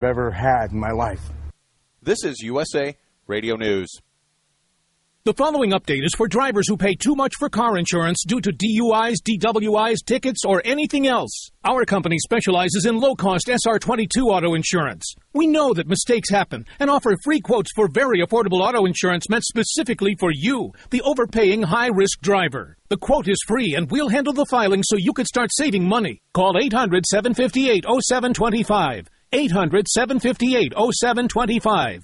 ever had in my life. This is USA Radio News. The following update is for drivers who pay too much for car insurance due to DUIs, DWIs, tickets, or anything else. Our company specializes in low-cost SR22 auto insurance. We know that mistakes happen and offer free quotes for very affordable auto insurance meant specifically for you, the overpaying high-risk driver. The quote is free, and we'll handle the filing so you can start saving money. Call 800-758-0725. 800-758-0725.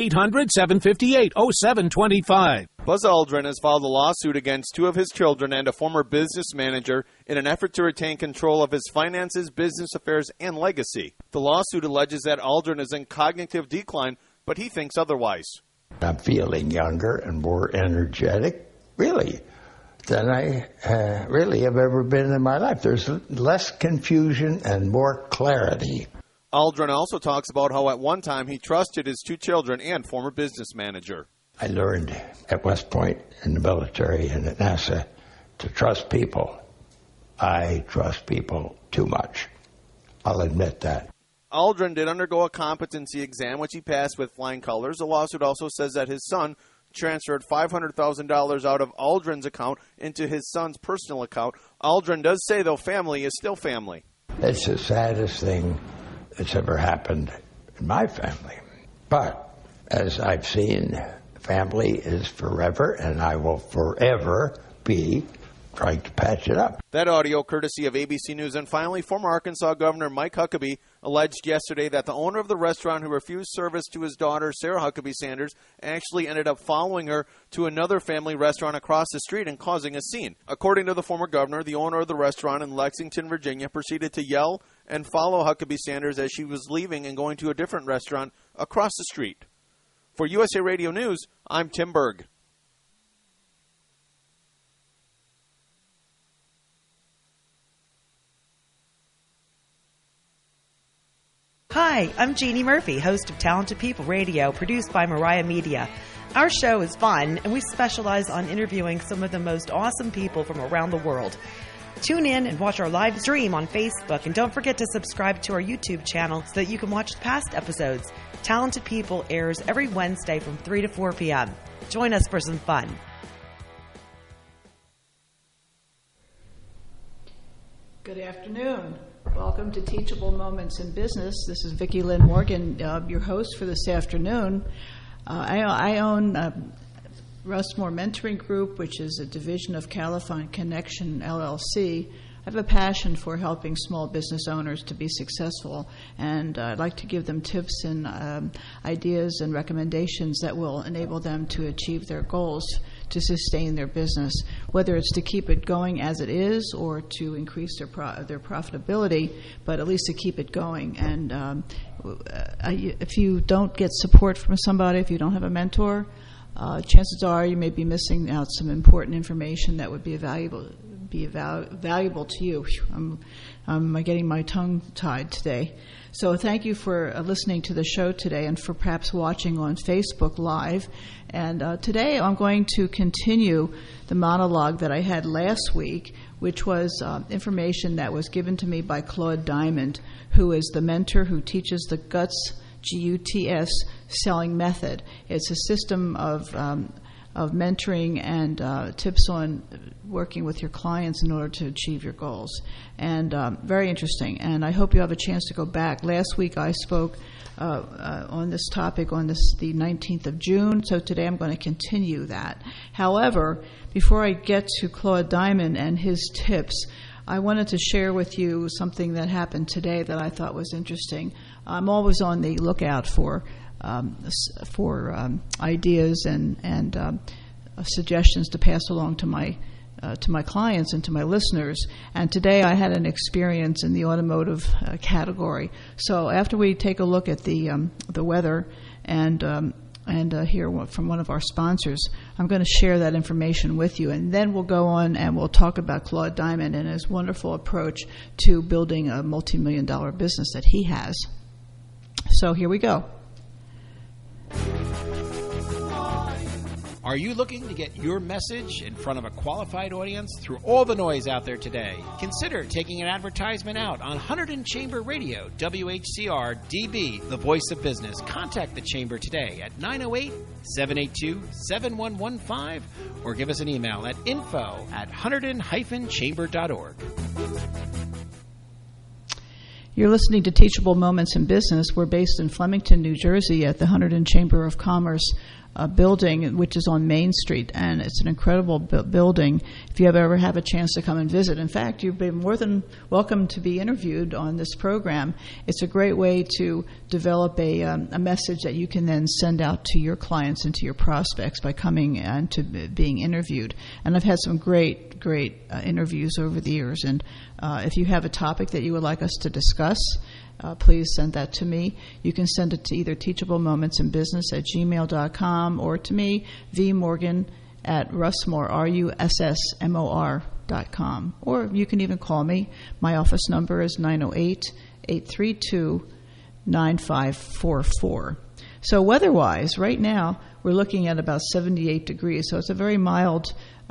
800-758-0725. Buzz Aldrin has filed a lawsuit against two of his children and a former business manager in an effort to retain control of his finances, business affairs, and legacy. The lawsuit alleges that Aldrin is in cognitive decline, but he thinks otherwise. I'm feeling younger and more energetic, really, than I really have ever been in my life. There's less confusion and more clarity. Aldrin also talks about how at one time he trusted his two children and former business manager. I learned at West Point in the military and at NASA to trust people. I trust people too much. I'll admit that. Aldrin did undergo a competency exam, which he passed with flying colors. The lawsuit also says that his son transferred $500,000 out of Aldrin's account into his son's personal account. Aldrin does say, though, family is still family. It's the saddest thing that's ever happened in my family. But as I've seen, family is forever, and I will forever be trying to patch it up. That audio courtesy of ABC News. And finally, former Arkansas Governor Mike Huckabee alleged yesterday that the owner of the restaurant who refused service to his daughter, Sarah Huckabee Sanders, actually ended up following her to another family restaurant across the street and causing a scene. According to the former governor, the owner of the restaurant in Lexington, Virginia, proceeded to yell and follow Huckabee Sanders as she was leaving and going to a different restaurant across the street. For USA Radio News, I'm Tim Berg. Hi, I'm Jeannie Murphy, host of Talented People Radio, produced by Mariah Media. Our show is fun, and we specialize on interviewing some of the most awesome people from around the world. Tune in and watch our live stream on Facebook, and don't forget to subscribe to our YouTube channel so that you can watch past episodes. Talented People airs every Wednesday from 3 to 4 p.m. Join us for some fun. Good afternoon. Welcome to Teachable Moments in Business. This is Vicki Lynn Morgan, your host for this afternoon. I own Rushmore Mentoring Group, which is a division of Califine Connection, LLC. I have a passion for helping small business owners to be successful, and I'd like to give them tips and ideas and recommendations that will enable them to achieve their goals to sustain their business, whether it's to keep it going as it is or to increase their profitability, but at least to keep it going. And if you don't get support from somebody, if you don't have a mentor, chances are you may be missing out some important information that would be valuable to you. I'm getting my tongue tied today. So thank you for listening to the show today and for perhaps watching on Facebook Live. And today I'm going to continue the monologue that I had last week, which was information that was given to me by Claude Diamond, who is the mentor who teaches the GUTS, G-U-T-S, selling method. It's a system of mentoring and tips on working with your clients in order to achieve your goals. And very interesting. And I hope you have a chance to go back. Last week I spoke on this topic on the 19th of June, so today I'm going to continue that. However, before I get to Claude Diamond and his tips, I wanted to share with you something that happened today that I thought was interesting. I'm always on the lookout for ideas and suggestions to pass along to my clients and to my listeners. And today I had an experience in the automotive category. So after we take a look at the weather and hear from one of our sponsors, I'm going to share that information with you, and then we'll go on and we'll talk about Claude Diamond and his wonderful approach to building a multi-million-dollar business that he has. So here we go. Are you looking to get your message in front of a qualified audience through all the noise out there today? Consider taking an advertisement out on Hunterdon Chamber Radio, WHCR DB, the voice of business. Contact the Chamber today at 908-782-7115 or give us an email at info@hunterdon-chamber.org. You're listening to Teachable Moments in Business. We're based in Flemington, New Jersey at the Hunterdon Chamber of Commerce building, which is on Main Street, and it's an incredible building if you ever have a chance to come and visit. In fact, you've been more than welcome to be interviewed on this program. It's a great way to develop a message that you can then send out to your clients and to your prospects by coming and to being interviewed. And I've had some great interviews over the years, and if you have a topic that you would like us to discuss, please send that to me. You can send it to either teachablemomentsInbusiness@gmail.com or to me, vmorgan@russmore, russmor.com. Or you can even call me. My office number is 908-832-9544. So weather-wise, right now, we're looking at about 78 degrees. So it's a very mild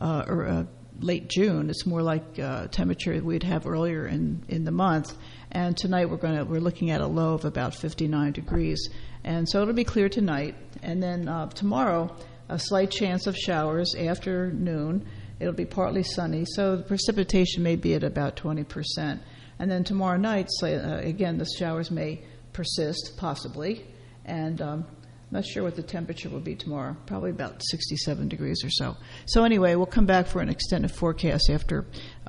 late June. It's more like temperature we'd have earlier in the month. And tonight we're looking at a low of about 59 degrees. And so it'll be clear tonight. And then tomorrow, a slight chance of showers after noon. It'll be partly sunny, so the precipitation may be at about 20%. And then tomorrow night, again, the showers may persist, possibly. And I'm not sure what the temperature will be tomorrow, probably about 67 degrees or so. So anyway, we'll come back for an extended forecast after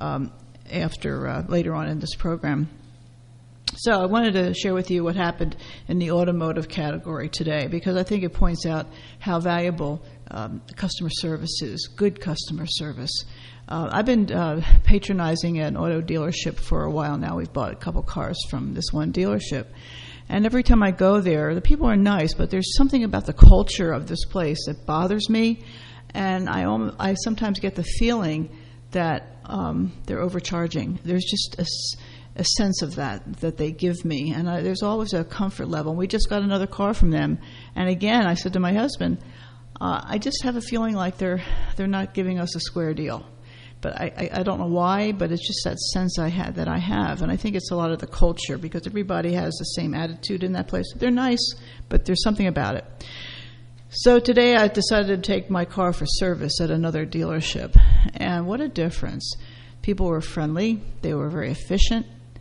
later on in this program. So I wanted to share with you what happened in the automotive category today, because I think it points out how valuable customer service is, good customer service. I've been patronizing an auto dealership for a while now. We've bought a couple cars from this one dealership. And every time I go there, the people are nice, but there's something about the culture of this place that bothers me. And I sometimes get the feeling that they're overcharging. There's just a sense of that they give me. And there's always a comfort level. We just got another car from them. And again, I said to my husband, I just have a feeling like they're not giving us a square deal. But I don't know why, but it's just that sense I have. And I think it's a lot of the culture, because everybody has the same attitude in that place. They're nice, but there's something about it. So today I decided to take my car for service at another dealership. And what a difference. People were friendly. They were very efficient.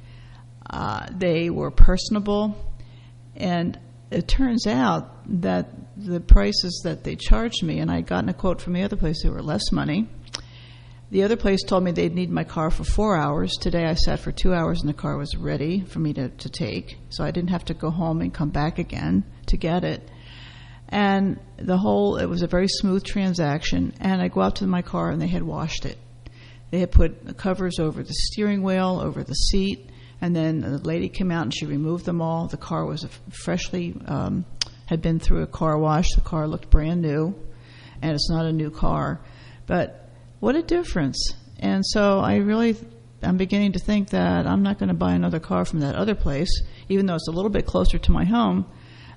They were personable. And it turns out that the prices that they charged me, and I had gotten a quote from the other place, they were less money. The other place told me they'd need my car for 4 hours. Today I sat for 2 hours and the car was ready for me to take. So I didn't have to go home and come back again to get it. And it was a very smooth transaction. And I go out to my car and they had washed it. They had put covers over the steering wheel, over the seat. And then the lady came out and she removed them all. The car was freshly, had been through a car wash. The car looked brand new. And it's not a new car. But what a difference. And so I'm beginning to think that I'm not going to buy another car from that other place, even though it's a little bit closer to my home.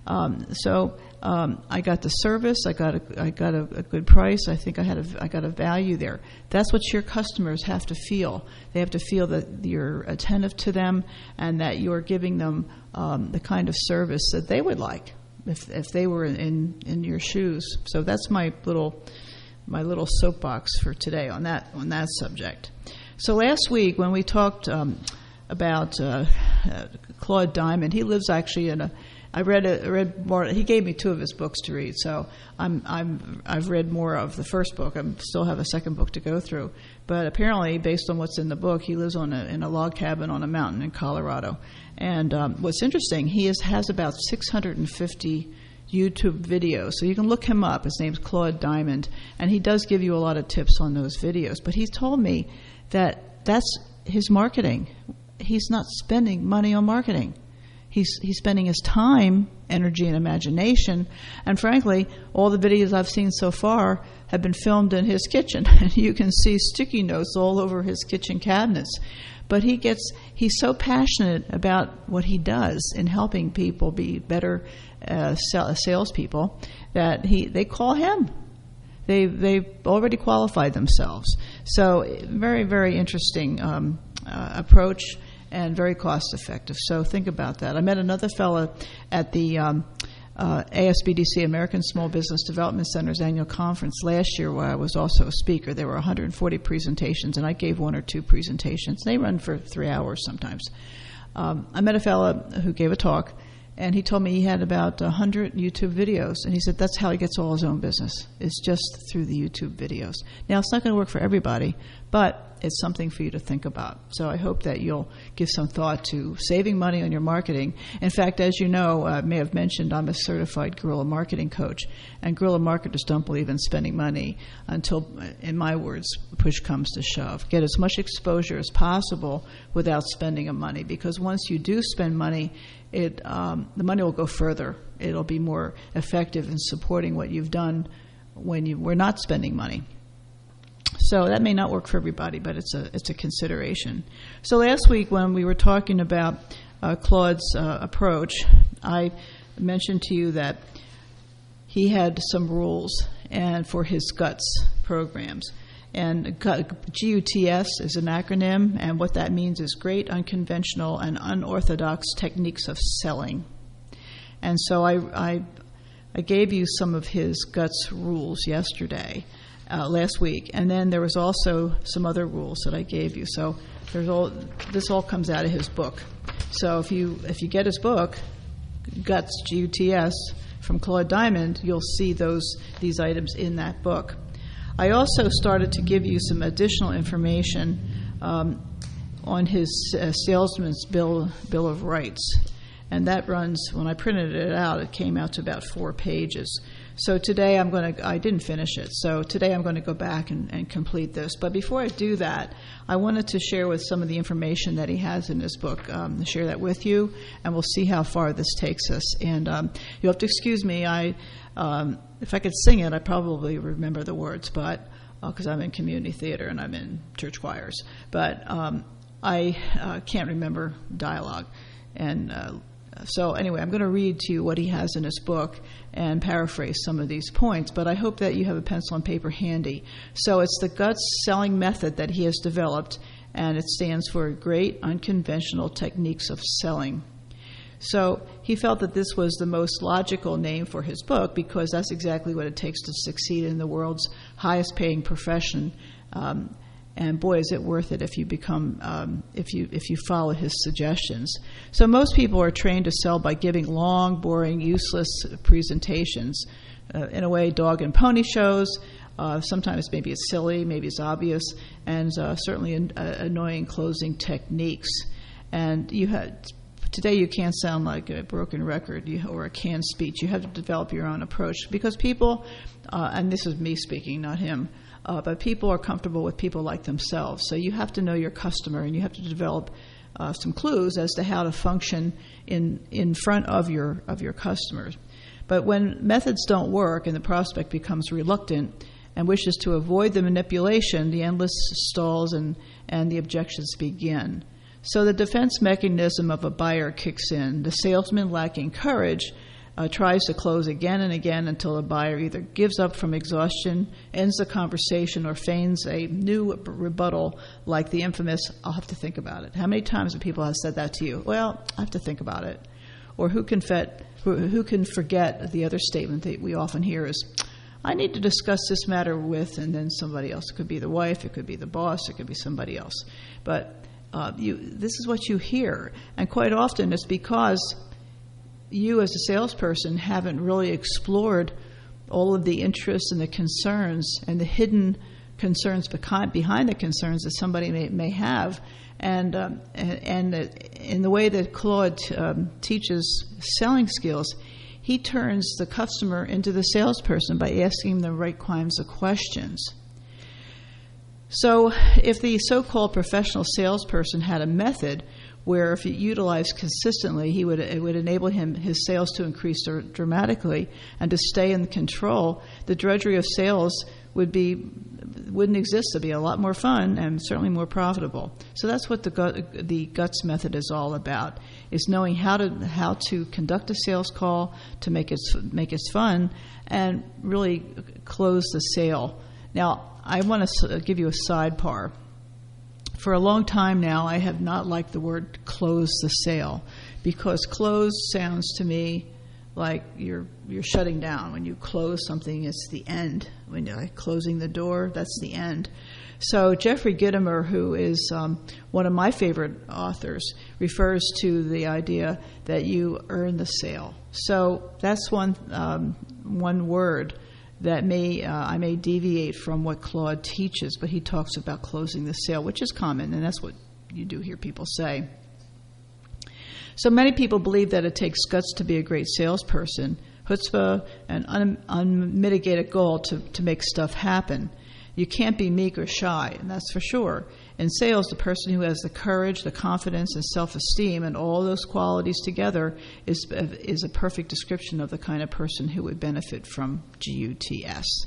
I got the service. I got a good price. I think I got a value there. That's what your customers have to feel. They have to feel that you're attentive to them and that you're giving them the kind of service that they would like if they were in your shoes. So that's my little soapbox for today on that subject. So last week when we talked about Claude Diamond, he lives actually in I read more. He gave me 2 of his books to read, so I've read more of the first book. I still have a second book to go through. But apparently, based on what's in the book, he lives in a log cabin on a mountain in Colorado. And what's interesting, he has about 650 YouTube videos, so you can look him up. His name's Claude Diamond, and he does give you a lot of tips on those videos. But he told me that that's his marketing. He's not spending money on marketing. He's spending his time, energy, and imagination. And frankly, all the videos I've seen so far have been filmed in his kitchen. And you can see sticky notes all over his kitchen cabinets. But he's so passionate about what he does in helping people be better salespeople that they call him. they've already qualified themselves. So very, very interesting approach and very cost effective. So think about that. I met another fellow at the ASBDC, American Small Business Development Center's annual conference last year, where I was also a speaker. There were 140 presentations, and I gave 1 or 2 presentations. They run for 3 hours sometimes. I met a fellow who gave a talk, and he told me he had about 100 YouTube videos, and he said that's how he gets all his own business. It's just through the YouTube videos. Now, it's not going to work for everybody, but it's something for you to think about. So I hope that you'll give some thought to saving money on your marketing. In fact, as you know, I may have mentioned I'm a certified guerrilla marketing coach, and guerrilla marketers don't believe in spending money until, in my words, push comes to shove. Get as much exposure as possible without spending money, because once you do spend money, the money will go further. It'll be more effective in supporting what you've done when you were not spending money. So that may not work for everybody, but it's a consideration. So last week when we were talking about Claude's approach, I mentioned to you that he had some rules and for his GUTS programs. And GUTS is an acronym, and what that means is Great Unconventional and Unorthodox Techniques of Selling. And so I gave you some of his GUTS rules yesterday. Last week, and then there was also some other rules that I gave you. So this all comes out of his book. So if you get his book, GUTS, GUTS, from Claude Diamond, you'll see these items in that book. I also started to give you some additional information on his salesman's bill of rights, and that runs. When I printed it out, it came out to about 4 pages. So today I didn't finish it, so today I'm going to go back and complete this. But before I do that, I wanted to share with some of the information that he has in his book, share that with you, and we'll see how far this takes us. And you'll have to excuse me, if I could sing it, I'd probably remember the words, but because I'm in community theater and I'm in church choirs. But I can't remember dialogue. And so anyway, I'm going to read to you what he has in his book and paraphrase some of these points, but I hope that you have a pencil and paper handy. So it's the GUTS selling method that he has developed, and it stands for Great Unconventional Techniques of Selling. So he felt that this was the most logical name for his book because that's exactly what it takes to succeed in the world's highest paying profession. And boy, is it worth it if you become if you follow his suggestions. So most people are trained to sell by giving long, boring, useless presentations. In a way, dog and pony shows. Sometimes maybe it's silly, maybe it's obvious, and certainly annoying closing techniques. And today you can't sound like a broken record or a canned speech. You have to develop your own approach because people, and this is me speaking, not him. But people are comfortable with people like themselves. So you have to know your customer, and you have to develop some clues as to how to function in front of your customers. But when methods don't work and the prospect becomes reluctant and wishes to avoid the manipulation, the endless stalls and the objections begin. So the defense mechanism of a buyer kicks in. The salesman, lacking courage, tries to close again and again until the buyer either gives up from exhaustion, ends the conversation, or feigns a new rebuttal like the infamous, I'll have to think about it. How many times have people have said that to you? Well, I have to think about it. Or who can forget the other statement that we often hear is, I need to discuss this matter with, and then somebody else. It could be the wife, it could be the boss, it could be somebody else. But this is what you hear. And quite often it's because you as a salesperson haven't really explored all of the interests and the concerns and the hidden concerns behind the concerns that somebody may have. And in the way that Claude teaches selling skills, he turns the customer into the salesperson by asking them the right kinds of questions. So if the so-called professional salesperson had a method where if utilized consistently, it would enable his sales to increase dramatically and to stay in control, the drudgery of sales wouldn't exist. It'd be a lot more fun and certainly more profitable. So that's what the GUTS method is all about: is knowing how to conduct a sales call to make it fun and really close the sale. Now, I want to give you a sidebar. For a long time now, I have not liked the word "close the sale," because close sounds to me like you're shutting down. When you close something, it's the end. When you're like closing the door, that's the end. So Jeffrey Gitomer, who is one of my favorite authors, refers to the idea that you earn the sale. So that's one word that I may deviate from what Claude teaches, but he talks about closing the sale, which is common, and that's what you do hear people say. So many people believe that it takes guts to be a great salesperson, chutzpah, and unmitigated goal to make stuff happen. You can't be meek or shy, and that's for sure. In sales, the person who has the courage, the confidence, and self-esteem, and all those qualities together is a perfect description of the kind of person who would benefit from GUTS.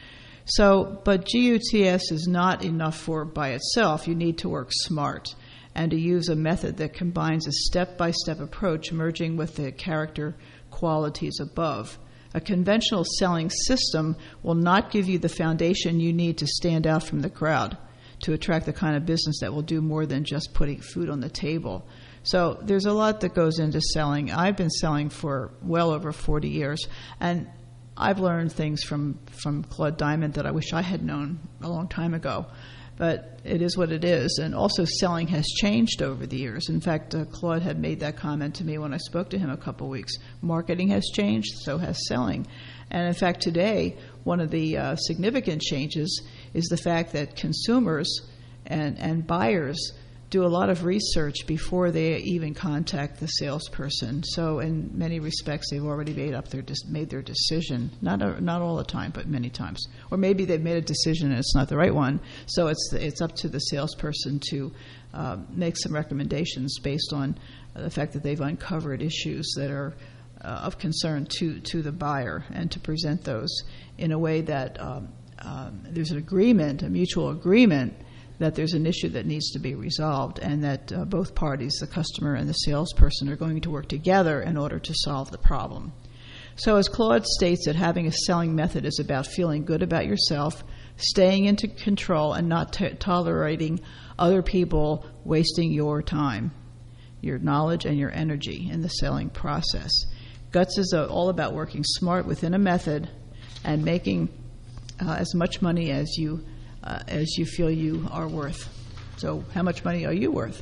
But GUTS is not enough by itself. You need to work smart and to use a method that combines a step-by-step approach merging with the character qualities above. A conventional selling system will not give you the foundation you need to stand out from the crowd, to attract the kind of business that will do more than just putting food on the table. So there's a lot that goes into selling. I've been selling for well over 40 years, and I've learned things from Claude Diamond that I wish I had known a long time ago. But it is what it is. And also selling has changed over the years. In fact, Claude had made that comment to me when I spoke to him a couple weeks. Marketing has changed, so has selling. And in fact, today, one of the significant changes is the fact that consumers and buyers do a lot of research before they even contact the salesperson. So in many respects, they've already made their decision. Not all the time, but many times. Or maybe they've made a decision and it's not the right one. So it's up to the salesperson to make some recommendations based on the fact that they've uncovered issues that are of concern to the buyer, and to present those in a way that there's an agreement, a mutual agreement, that there's an issue that needs to be resolved, and that both parties, the customer and the salesperson, are going to work together in order to solve the problem. So as Claude states, that having a selling method is about feeling good about yourself, staying into control, and not tolerating other people wasting your time, your knowledge, and your energy in the selling process. Guts is all about working smart within a method and making as much money as you feel you are worth. So how much money are you worth?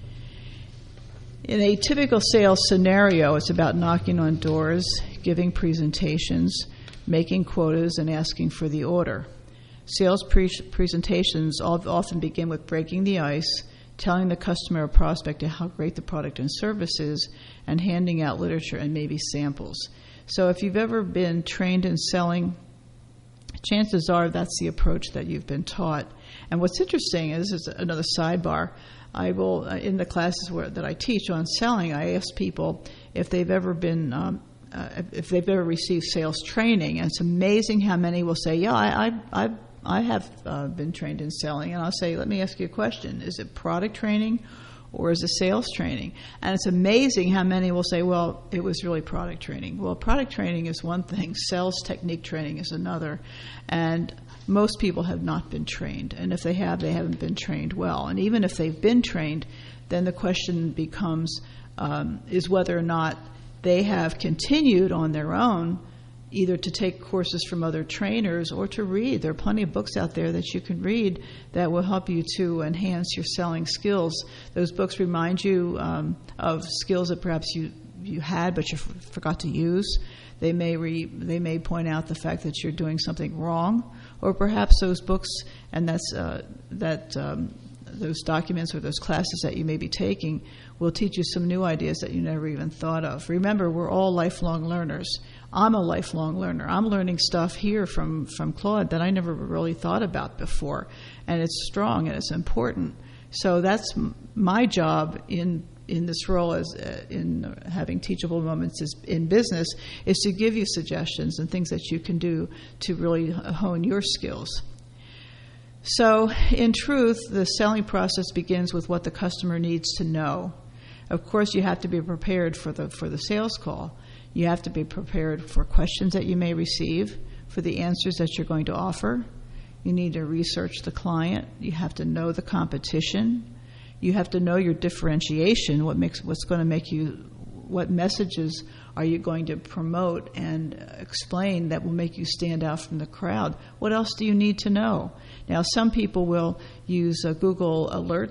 In a typical sales scenario, it's about knocking on doors, giving presentations, making quotas, and asking for the order. Sales presentations often begin with breaking the ice, telling the customer or prospect how great the product and service is, and handing out literature and maybe samples. So if you've ever been trained in selling, chances are that's the approach that you've been taught. And what's interesting is, this is another sidebar, I will, in the classes that I teach on selling, I ask people if they've ever been, if they've ever received sales training. And it's amazing how many will say, yeah, I have been trained in selling. And I'll say, let me ask you a question. Is it product training or is it sales training? And it's amazing how many will say, well, it was really product training. Well, product training is one thing. Sales technique training is another. And most people have not been trained. And if they have, they haven't been trained well. And even if they've been trained, then the question becomes is whether or not they have continued on their own, either to take courses from other trainers or to read. There are plenty of books out there that you can read that will help you to enhance your selling skills. Those books remind you of skills that perhaps you had but you forgot to use. They may point out the fact that you're doing something wrong, or perhaps those books and those documents or those classes that you may be taking will teach you some new ideas that you never even thought of. Remember, we're all lifelong learners. I'm a lifelong learner. I'm learning stuff here from Claude that I never really thought about before. And it's strong and it's important. So that's my job in in this role as in having teachable moments in business is to give you suggestions and things that you can do to really hone your skills. So, in truth, the selling process begins with what the customer needs to know. Of course, you have to be prepared for the sales call. You have to be prepared for questions that you may receive, for the answers that you're going to offer. You need to research the client. You have to know the competition. You have to know your differentiation, what's going to make you, what messages are you going to promote and explain that will make you stand out from the crowd. What else do you need to know? Now, some people will use Google Alerts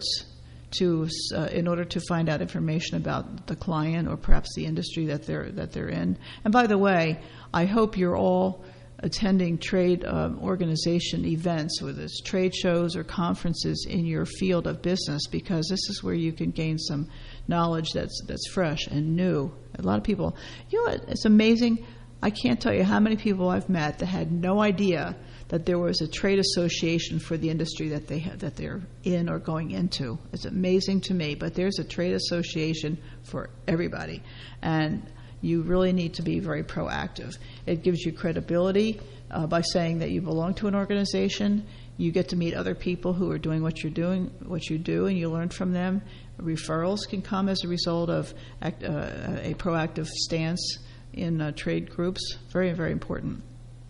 in order to find out information about the client or perhaps the industry that they're in. And by the way, I hope you're all attending trade organization events, whether it's trade shows or conferences in your field of business, because this is where you can gain some knowledge that's fresh and new. A lot of people, you know what, it's amazing. I can't tell you how many people I've met that had no idea that there was a trade association for the industry that they're in or going into. It's amazing to me, but there's a trade association for everybody, and you really need to be very proactive. It gives you credibility by saying that you belong to an organization. You get to meet other people who are doing what you do, and you learn from them. Referrals can come as a result of a proactive stance in trade groups. Very, very important.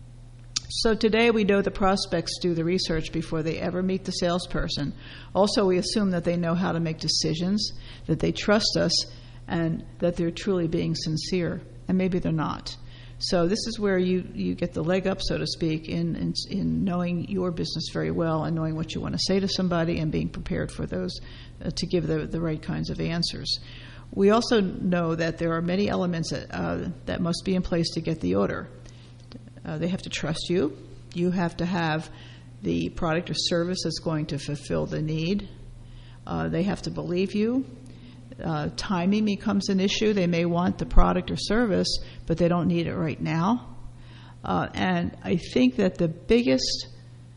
So today we know the prospects do the research before they ever meet the salesperson. Also, we assume that they know how to make decisions, that they trust us, and that they're truly being sincere, and maybe they're not. So this is where you get the leg up, so to speak, in knowing your business very well and knowing what you want to say to somebody and being prepared for those to give the right kinds of answers. We also know that there are many elements that must be in place to get the order. They have to trust you. You have to have the product or service that's going to fulfill the need. They have to believe you. Timing becomes an issue. They may want the product or service, but they don't need it right now. And I think that the biggest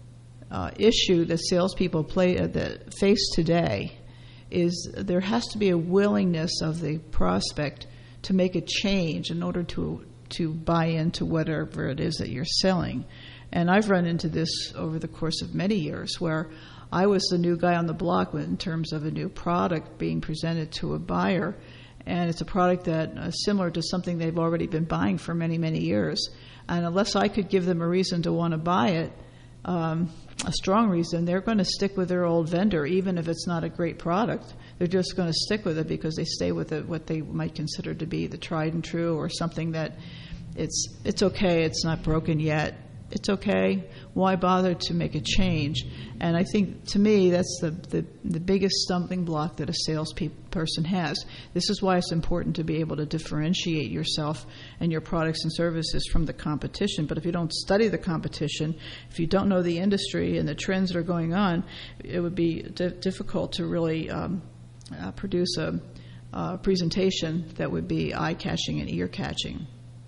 issue that salespeople face today is there has to be a willingness of the prospect to make a change in order to buy into whatever it is that you're selling. And I've run into this over the course of many years where I was the new guy on the block in terms of a new product being presented to a buyer, and it's a product that is similar to something they've already been buying for many, many years. And unless I could give them a reason to want to buy it, a strong reason, they're going to stick with their old vendor, even if it's not a great product. They're just going to stick with it because they stay with it, what they might consider to be the tried and true, or something that it's okay, it's not broken yet. It's okay. Why bother to make a change? And I think, to me, that's the biggest stumbling block that a salesperson has. This is why it's important to be able to differentiate yourself and your products and services from the competition. But if you don't study the competition, if you don't know the industry and the trends that are going on, it would be difficult to really produce a presentation that would be eye-catching and ear-catching.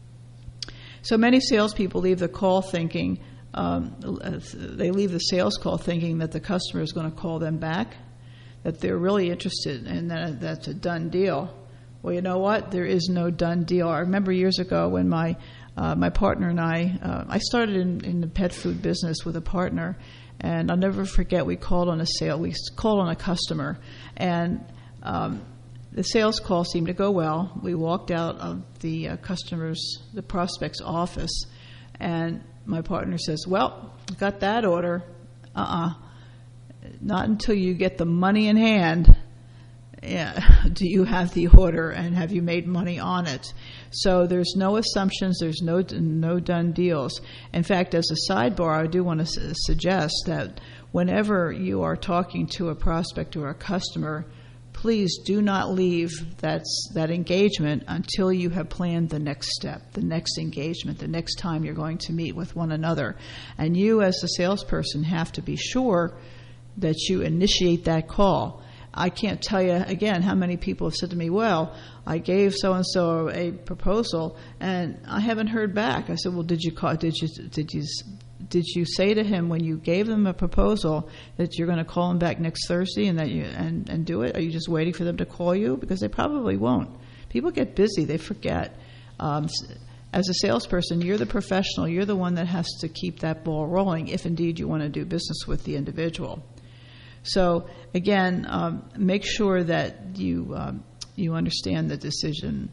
So many salespeople leave the call thinking, they leave the sales call thinking that the customer is going to call them back, that they're really interested, and that's a done deal. Well, you know what? There is no done deal. I remember years ago when my partner and I started in the pet food business with a partner, and I'll never forget we called on a customer, and the sales call seemed to go well. We walked out of the prospect's office, and my partner says, "Well, got that order." Not until you get the money in hand do you have the order and have you made money on it. So there's no assumptions, there's no done deals. In fact, as a sidebar, I do want to suggest that whenever you are talking to a prospect or a customer, please do not leave that engagement until you have planned the next step, the next engagement, the next time you're going to meet with one another. And you, as a salesperson, have to be sure that you initiate that call. I can't tell you, again, how many people have said to me, "Well, I gave so-and-so a proposal, and I haven't heard back." I said, "Well, did you call? Did did you say to him when you gave them a proposal that you're going to call him back next Thursday and that you and do it? Are you just waiting for them to call you? Because they probably won't. People get busy; they forget. As a salesperson, you're the professional. You're the one that has to keep that ball rolling if indeed you want to do business with the individual. So again, make sure that you understand the decision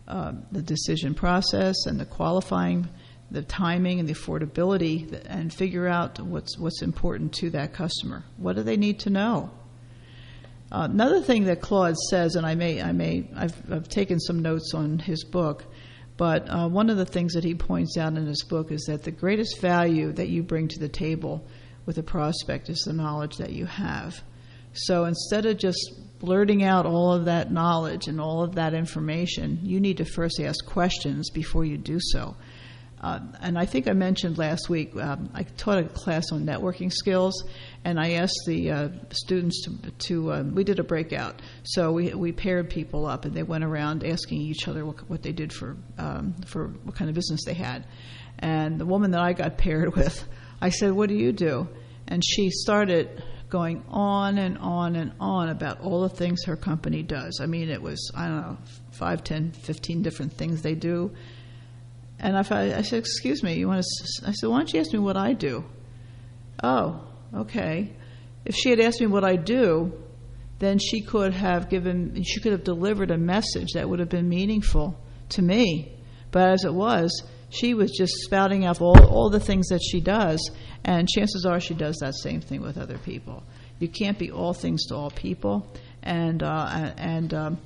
process and the qualifying, the timing and the affordability, and figure out what's important to that customer. What do they need to know? Another thing that Claude says, and I've taken some notes on his book. But one of the things that he points out in his book is that the greatest value that you bring to the table with a prospect is the knowledge that you have. So instead of just blurting out all of that knowledge and all of that information, you need to first ask questions before you do so. And I think I mentioned last week, I taught a class on networking skills, and I asked the students to we did a breakout. So we paired people up, and they went around asking each other what they did for what kind of business they had. And the woman that I got paired with, I said, "What do you do?" And she started going on and on and on about all the things her company does. I mean, it was, 5, 10, 15 different things they do. And I said, "Excuse me, I said, "Why don't you ask me what I do?" "Oh, okay." If she had asked me what I do, then she could have delivered a message that would have been meaningful to me. But as it was, she was just spouting out all the things that she does, and chances are she does that same thing with other people. You can't be all things to all people, and what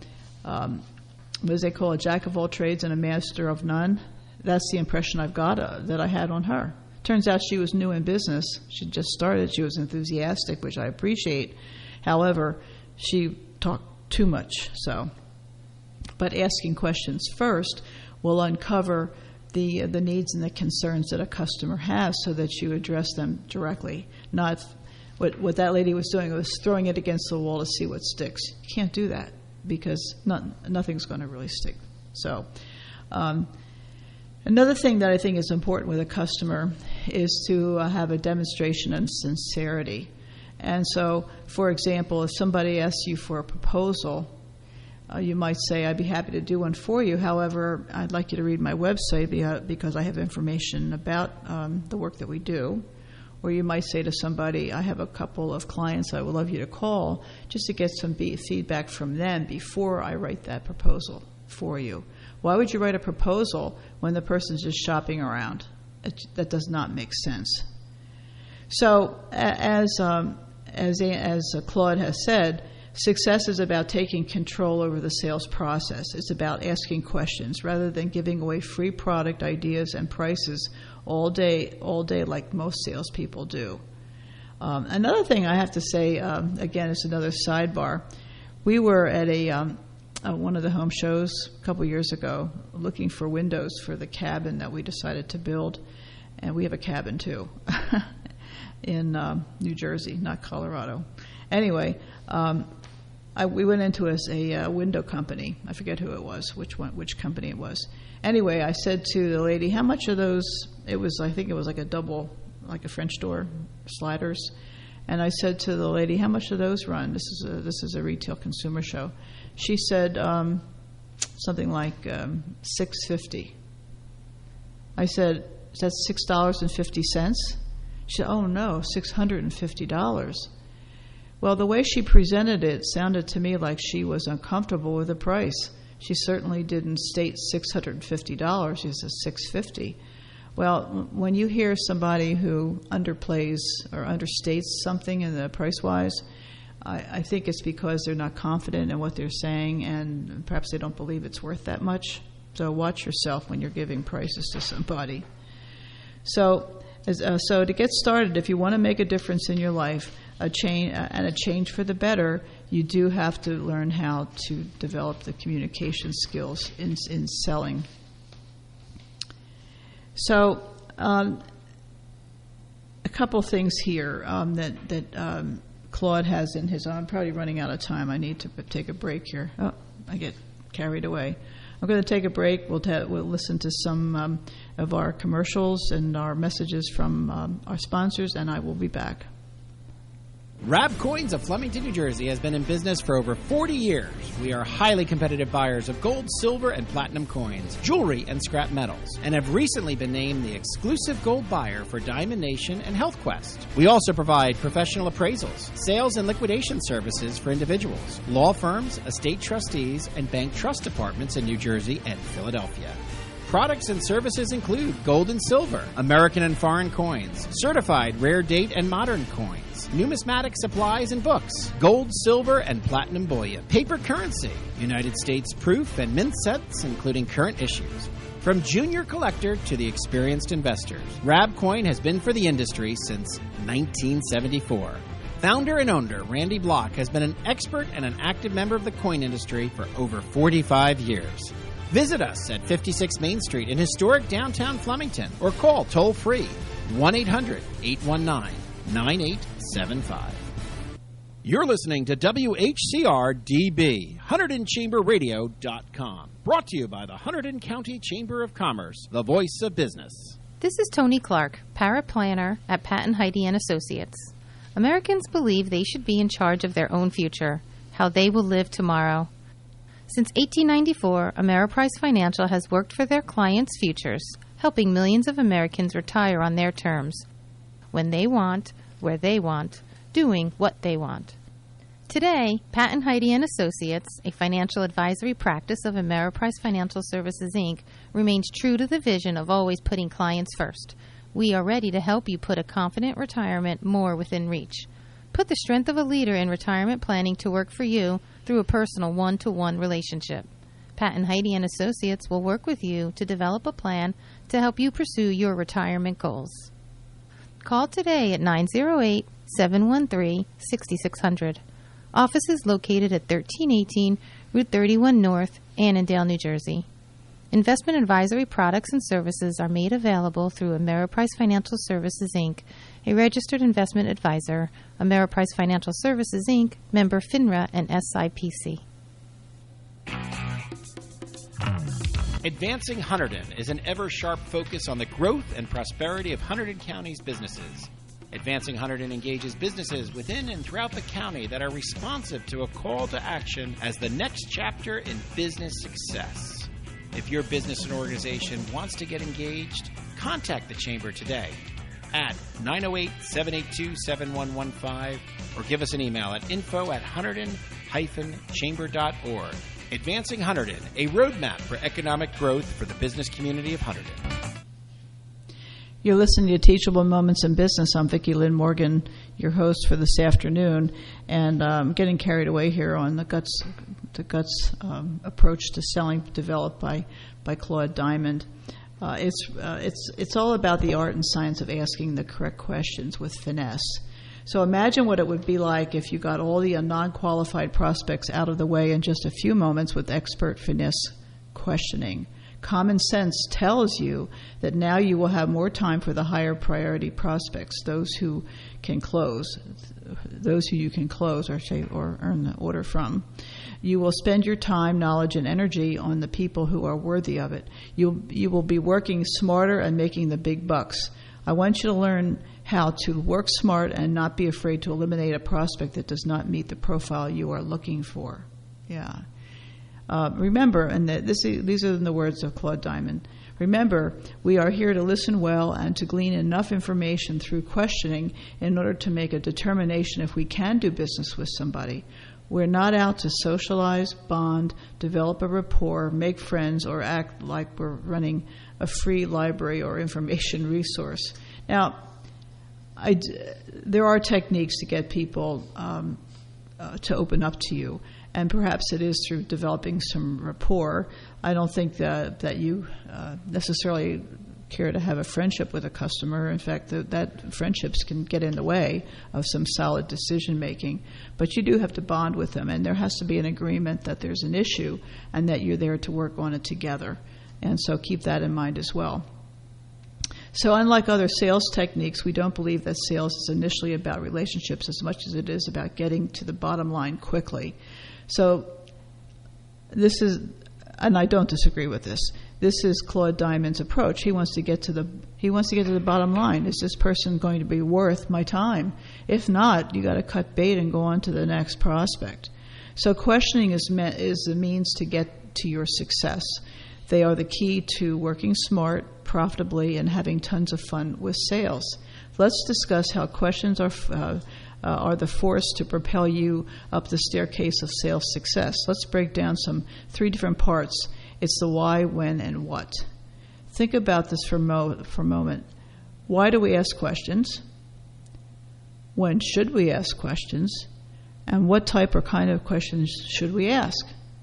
do they call, a jack of all trades and a master of none? That's the impression I've got that I had on her. Turns out she was new in business. She just started. She was enthusiastic, which I appreciate. However, she talked too much. But asking questions first will uncover the needs and the concerns that a customer has, so that you address them directly. Not what that lady was doing was throwing it against the wall to see what sticks. You can't do that, because nothing's going to really stick. So. Another thing that I think is important with a customer is to have a demonstration of sincerity. And so, for example, if somebody asks you for a proposal, you might say, "I'd be happy to do one for you. However, I'd like you to read my website because I have information about the work that we do." Or you might say to somebody, "I have a couple of clients I would love you to call just to get some feedback from them before I write that proposal for you." Why would you write a proposal when the person's just shopping around? That does not make sense. So, as Claude has said, success is about taking control over the sales process. It's about asking questions rather than giving away free product ideas and prices all day like most salespeople do. Another thing I have to say, again, it's another sidebar. We were at one of the home shows a couple years ago looking for windows for the cabin that we decided to build. And we have a cabin, too, in New Jersey, not Colorado. Anyway, we went into a window company. I forget who it was, which company it was. Anyway, I said to the lady, "How much are those?" I think it was like a double, like a French door sliders. And I said to the lady, "How much do those run?" This is a retail consumer show. She said something like $6.50. I said, "Is that $6.50? She said, "Oh no, $650." Well, the way she presented it sounded to me like she was uncomfortable with the price. She certainly didn't state $650. She said $650. Well, when you hear somebody who underplays or understates something in the price-wise, I think it's because they're not confident in what they're saying, and perhaps they don't believe it's worth that much. So watch yourself when you're giving prices to somebody. So to get started, if you want to make a difference in your life, a change for the better, you do have to learn how to develop the communication skills in selling. So a couple things here that Claude has in his own. I'm probably running out of time. I need to take a break here. Oh, I get carried away. I'm going to take a break. We'll listen to some of our commercials and our messages from our sponsors, and I will be back. Rab Coins of Flemington, New Jersey has been in business for over 40 years. We are highly competitive buyers of gold, silver, and platinum coins, jewelry, and scrap metals, and have recently been named the exclusive gold buyer for Diamond Nation and Health Quest. We also provide professional appraisals, sales and liquidation services for individuals, law firms, estate trustees, and bank trust departments in New Jersey and Philadelphia. Products and services include gold and silver, American and foreign coins, certified rare date and modern coins, numismatic supplies and books, gold, silver, and platinum bullion, paper currency, United States proof and mint sets, including current issues. From junior collector to the experienced investors, Rab Coin has been for the industry since 1974. Founder and owner Randy Block has been an expert and an active member of the coin industry for over 45 years. Visit us at 56 Main Street in historic downtown Flemington or call toll-free 1-800-819-9875. You're listening to WHCR-DB, HunterdonChamberRadio.com. Brought to you by the Hunterdon County Chamber of Commerce, the voice of business. This is Tony Clark, paraplanner at Patton Heide & Associates. Americans believe they should be in charge of their own future, how they will live tomorrow. Since 1894, Ameriprise Financial has worked for their clients' futures, helping millions of Americans retire on their terms, when they want, where they want, doing what they want. Today, Patton Heide & Associates, a financial advisory practice of Ameriprise Financial Services, Inc., remains true to the vision of always putting clients first. We are ready to help you put a confident retirement more within reach. Put the strength of a leader in retirement planning to work for you through a personal one-to-one relationship. Patton Heide & Associates will work with you to develop a plan to help you pursue your retirement goals. Call today at 908-713-6600. Office is located at 1318 Route 31 North, Annandale, New Jersey. Investment advisory products and services are made available through Ameriprise Financial Services, Inc., a registered investment advisor, Ameriprise Financial Services, Inc., member FINRA and SIPC. Advancing Hunterdon is an ever-sharp focus on the growth and prosperity of Hunterdon County's businesses. Advancing Hunterdon engages businesses within and throughout the county that are responsive to a call to action as the next chapter in business success. If your business and organization wants to get engaged, contact the Chamber today at 908-782-7115 or give us an email at info@hunterdon-chamber.org. Advancing Hunterdon, a roadmap for economic growth for the business community of Hunterdon. You're listening to Teachable Moments in Business. I'm Vicki Lynn Morgan, your host for this afternoon, and I'm getting carried away here on the guts approach to selling developed by Claude Diamond. It's all about the art and science of asking the correct questions with finesse. So imagine what it would be like if you got all the non-qualified prospects out of the way in just a few moments with expert finesse questioning. Common sense tells you that now you will have more time for the higher priority prospects, those who can close, those who you can close or earn the order from. You will spend your time, knowledge, and energy on the people who are worthy of it. You will be working smarter and making the big bucks. I want you to learn how to work smart and not be afraid to eliminate a prospect that does not meet the profile you are looking for. Yeah. Remember, and these are the words of Claude Diamond, remember, we are here to listen well and to glean enough information through questioning in order to make a determination if we can do business with somebody. We're not out to socialize, bond, develop a rapport, make friends, or act like we're running a free library or information resource. Now, there are techniques to get people to open up to you. And perhaps it is through developing some rapport. I don't think that you necessarily care to have a friendship with a customer. In fact, that friendships can get in the way of some solid decision making. But you do have to bond with them, and there has to be an agreement that there's an issue and that you're there to work on it together. And so keep that in mind as well. So unlike other sales techniques, we don't believe that sales is initially about relationships as much as it is about getting to the bottom line quickly. So this is and I don't disagree with this. This is Claude Diamond's approach. He wants to get to the bottom line. Is this person going to be worth my time? If not, you got to cut bait and go on to the next prospect. So questioning is the means to get to your success. They are the key to working smart, profitably, and having tons of fun with sales. Let's discuss how questions are the force to propel you up the staircase of sales success. Let's break down 3 different parts. It's the why, when, and what. Think about this for a moment. Why do we ask questions? When should we ask questions? And what type or kind of questions should we ask?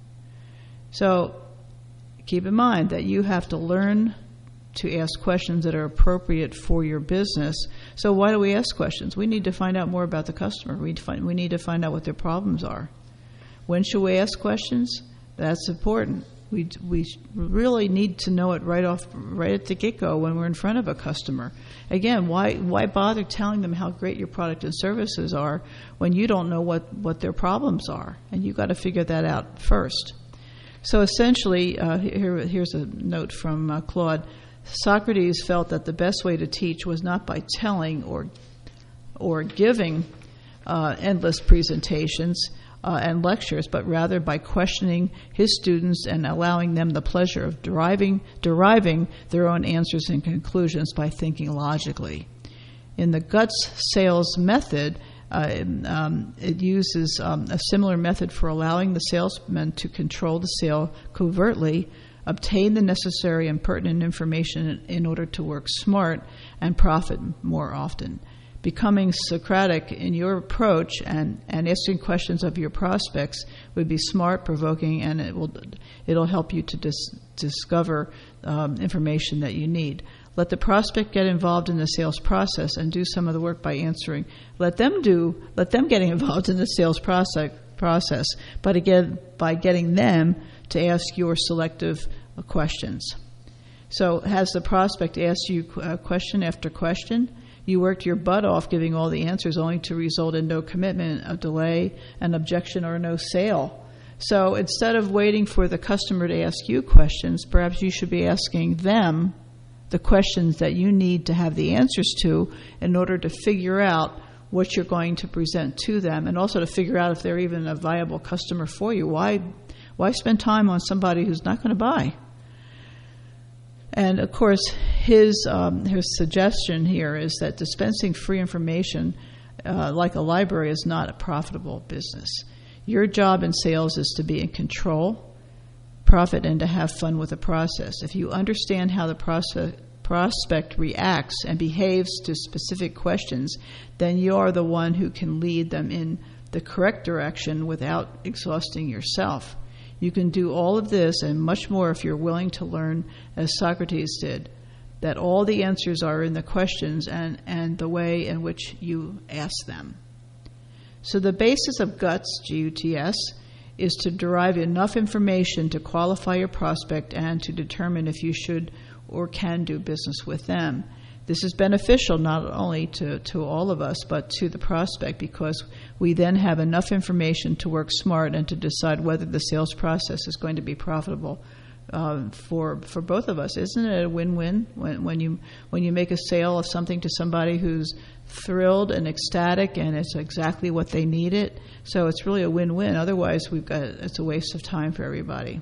So keep in mind that you have to learn to ask questions that are appropriate for your business. So why do we ask questions? We need to find out more about the customer. We need to find out what their problems are. When should we ask questions? That's important. We really need to know it right at the get-go when we're in front of a customer. Again, why bother telling them how great your product and services are when you don't know what their problems are? And you've got to figure that out first. So essentially, here's a note from Claude. Socrates felt that the best way to teach was not by telling or giving endless presentations and lectures, but rather by questioning his students and allowing them the pleasure of deriving their own answers and conclusions by thinking logically. In the Guts sales method, it uses a similar method for allowing the salesman to control the sale covertly, obtain the necessary and pertinent information in order to work smart and profit more often. Becoming Socratic in your approach and asking questions of your prospects would be smart, provoking, and it'll help you to discover information that you need. Let the prospect get involved in the sales process and do some of the work by answering. Let them get involved in the sales process, but again, by getting them to ask your selective questions. So has the prospect asked you question after question? You worked your butt off giving all the answers only to result in no commitment, a delay, an objection, or no sale. So instead of waiting for the customer to ask you questions, perhaps you should be asking them the questions that you need to have the answers to in order to figure out what you're going to present to them, and also to figure out if they're even a viable customer for you. Why spend time on somebody who's not going to buy? And of course, his suggestion here is that dispensing free information like a library is not a profitable business. Your job in sales is to be in control, profit, and to have fun with the process. If you understand how the prospect reacts and behaves to specific questions, then you are the one who can lead them in the correct direction without exhausting yourself. You can do all of this and much more if you're willing to learn, as Socrates did, that all the answers are in the questions and the way in which you ask them. So the basis of GUTS, G-U-T-S, is to derive enough information to qualify your prospect and to determine if you should or can do business with them. This is beneficial not only to all of us, but to the prospect, because we then have enough information to work smart and to decide whether the sales process is going to be profitable for both of us. Isn't it a win-win when you make a sale of something to somebody who's thrilled and ecstatic and it's exactly what they needed? So it's really a win-win. Otherwise, it's a waste of time for everybody.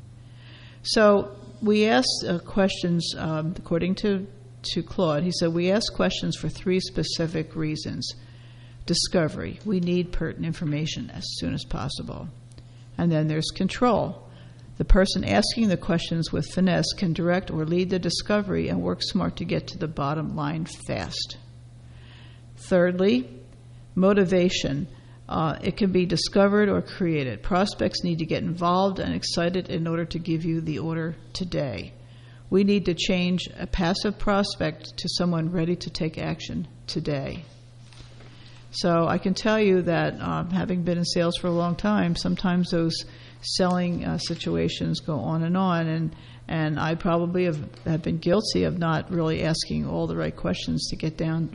So we asked questions according to Claude. He said we ask questions for 3 specific reasons. Discovery. We need pertinent information as soon as possible. And then there's control. The person asking the questions with finesse can direct or lead the discovery and work smart to get to the bottom line fast. Thirdly, motivation. It can be discovered or created. Prospects need to get involved and excited in order to give you the order today. We need to change a passive prospect to someone ready to take action today. So I can tell you that having been in sales for a long time, sometimes those selling situations go on, and I probably have been guilty of not really asking all the right questions to get down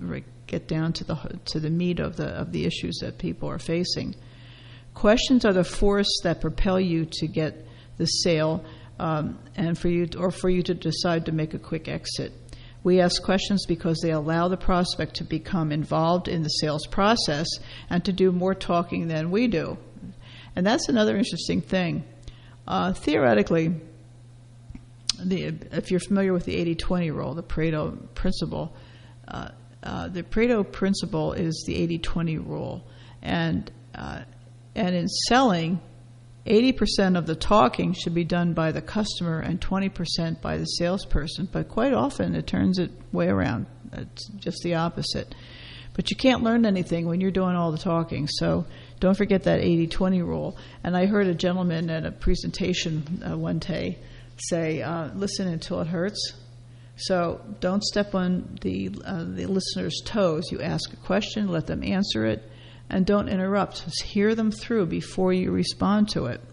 to the meat of the issues that people are facing. Questions are the force that propel you to get the sale and for you to decide to make a quick exit. We ask questions because they allow the prospect to become involved in the sales process and to do more talking than we do. And that's another interesting thing. Theoretically, if you're familiar with the 80-20 rule, the Pareto principle, the Pareto principle is the 80-20 rule. And in selling, 80% of the talking should be done by the customer and 20% by the salesperson. But quite often it turns it way around. It's just the opposite. But you can't learn anything when you're doing all the talking. So don't forget that 80-20 rule. And I heard a gentleman at a presentation one day say, listen until it hurts. So don't step on the listener's toes. You ask a question, let them answer it, and don't interrupt. Just hear them through before you respond to it.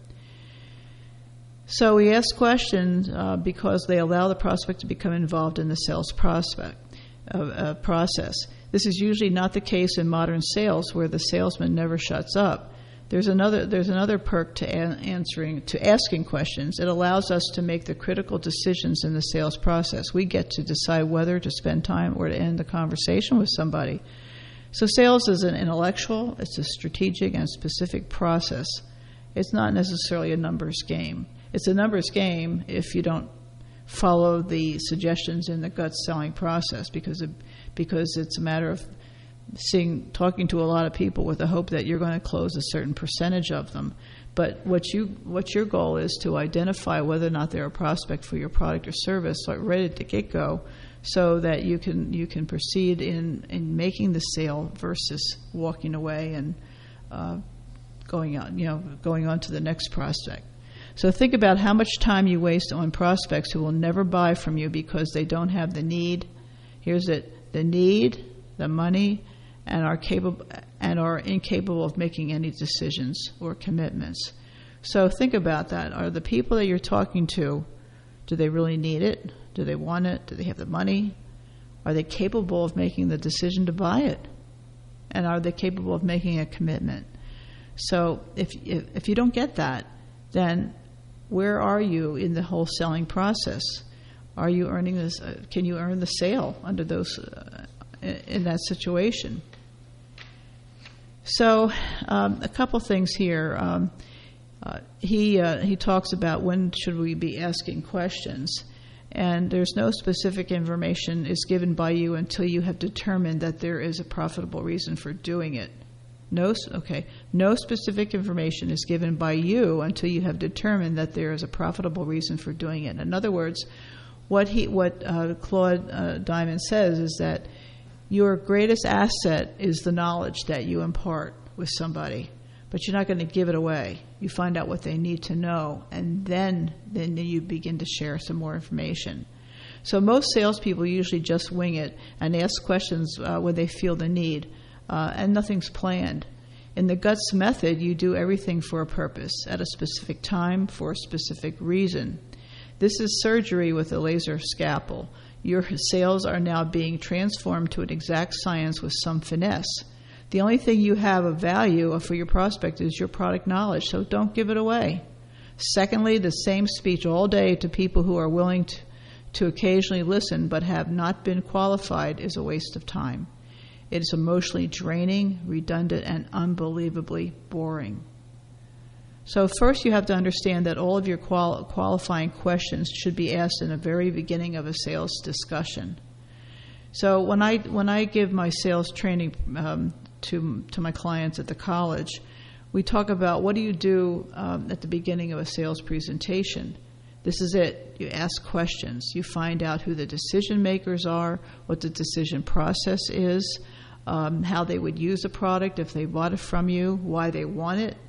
So we ask questions because they allow the prospect to become involved in the sales process. This is usually not the case in modern sales, where the salesman never shuts up. There's another perk to asking questions. It allows us to make the critical decisions in the sales process. We get to decide whether to spend time or to end the conversation with somebody. So sales is an intellectual, it's a strategic and specific process. It's not necessarily a numbers game. It's a numbers game if you don't follow the suggestions in the gut selling process, because it's a matter of talking to a lot of people with the hope that you're going to close a certain percentage of them. But what your goal is to identify whether or not they're a prospect for your product or service, like right at the get-go, so that you can proceed in making the sale versus walking away and going on to the next prospect. So think about how much time you waste on prospects who will never buy from you because they don't have the need. Here's it: the need, the money, and are incapable of making any decisions or commitments. So think about that. Are the people that you're talking to, do they really need it? Do they want it? Do they have the money? Are they capable of making the decision to buy it? And are they capable of making a commitment? So if you don't get that, then where are you in the whole selling process? Are you earning this? Can you earn the sale under those in that situation? So a couple things here. He talks about when should we be asking questions, and there's no specific information is given by you until you have determined that there is a profitable reason for doing it. No specific information is given by you until you have determined that there is a profitable reason for doing it. In other words, what Claude Diamond says is that your greatest asset is the knowledge that you impart with somebody, but you're not going to give it away. You find out what they need to know, and then you begin to share some more information. So most salespeople usually just wing it and ask questions when they feel the need, and nothing's planned. In the GUTS method, you do everything for a purpose, at a specific time, for a specific reason. This is surgery with a laser scalpel. Your sales are now being transformed to an exact science with some finesse. The only thing you have of value for your prospect is your product knowledge, so don't give it away. Secondly, the same speech all day to people who are willing to occasionally listen but have not been qualified is a waste of time. It is emotionally draining, redundant, and unbelievably boring. So first you have to understand that all of your qualifying questions should be asked in the very beginning of a sales discussion. So when I give my sales training to my clients at the college, we talk about what do you do at the beginning of a sales presentation. This is it. You ask questions. You find out who the decision makers are, what the decision process is, how they would use a product if they bought it from you, why they want it.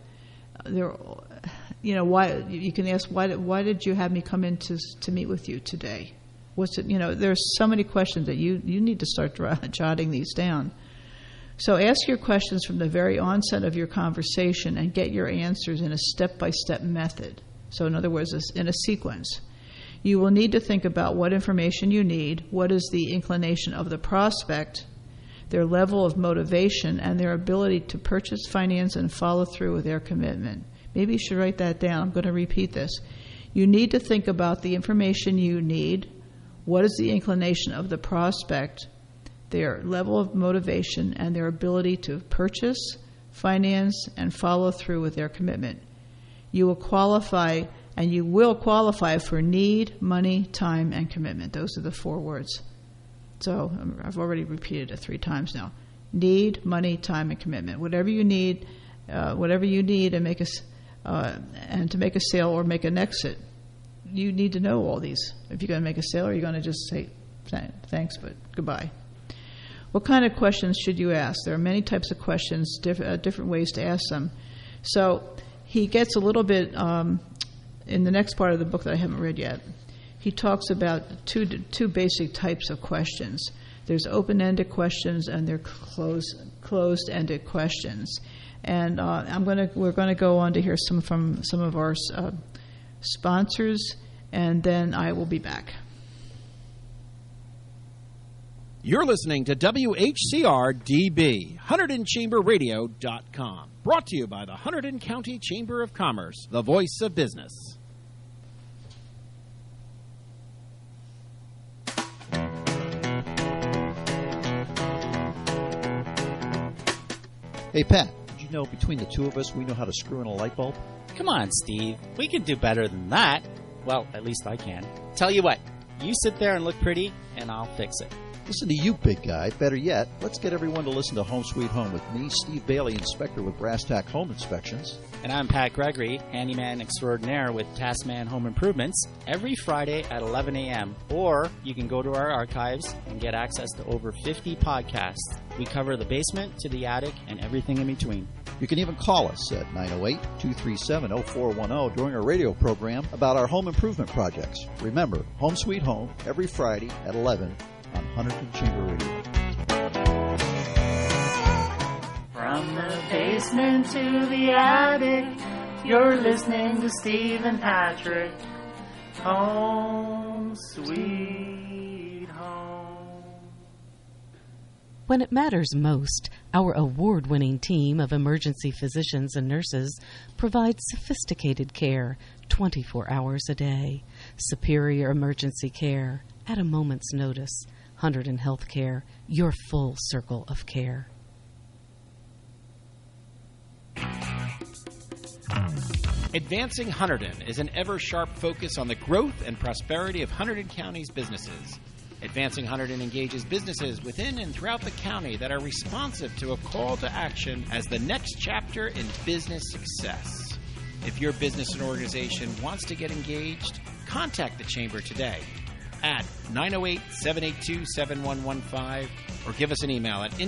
Why you can ask why did you have me come in to meet with you today? What's it? There's so many questions that you need to start jotting these down. So ask your questions from the very onset of your conversation and get your answers in a step-by-step method. So in other words, in a sequence. You will need to think about what information you need, what is the inclination of the prospect, their level of motivation, and their ability to purchase, finance, and follow through with their commitment. Maybe you should write that down. I'm going to repeat this. You need to think about the information you need. What is the inclination of the prospect, their level of motivation, and their ability to purchase, finance, and follow through with their commitment. You will qualify for need, money, time, and commitment. Those are the 4 words. So I've already repeated it 3 times now. Need, money, time, and commitment. Whatever you need and make and to make a sale or make an exit, you need to know all these. If you're going to make a sale, or you're going to just say thanks but goodbye. What kind of questions should you ask? There are many types of questions, different ways to ask them. So he gets a little bit in the next part of the book that I haven't read yet. He talks about two basic types of questions. There's open-ended questions and there are closed-ended questions. And we're going to go on to hear from some of our sponsors, and then I will be back. You're listening to WHCR-DB, HunterdonChamberRadio.com. Brought to you by the Hunterdon County Chamber of Commerce, the voice of business. Hey, Pat, did you know between the 2 of us, we know how to screw in a light bulb? Come on, Steve. We can do better than that. Well, at least I can. Tell you what, you sit there and look pretty, and I'll fix it. Listen to you, big guy. Better yet, let's get everyone to listen to Home Sweet Home with me, Steve Bailey, inspector with Brass Tack Home Inspections. And I'm Pat Gregory, handyman extraordinaire with Taskman Home Improvements, every Friday at 11 a.m. Or you can go to our archives and get access to over 50 podcasts. We cover the basement to the attic and everything in between. You can even call us at 908-237-0410 during our radio program about our home improvement projects. Remember, Home Sweet Home, every Friday at 11 on Hunterdon Chamber Radio. From the basement to the attic, you're listening to Steve and Patrick. Home Sweet Home. When it matters most, our award-winning team of emergency physicians and nurses provides sophisticated care 24 hours a day. Superior emergency care at a moment's notice. Hunterdon Healthcare, your full circle of care. Advancing Hunterdon is an ever-sharp focus on the growth and prosperity of Hunterdon County's businesses. Advancing Hunterdon engages businesses within and throughout the county that are responsive to a call to action as the next chapter in business success. If your business and organization wants to get engaged, contact the Chamber today at 908-782-7115 or give us an email at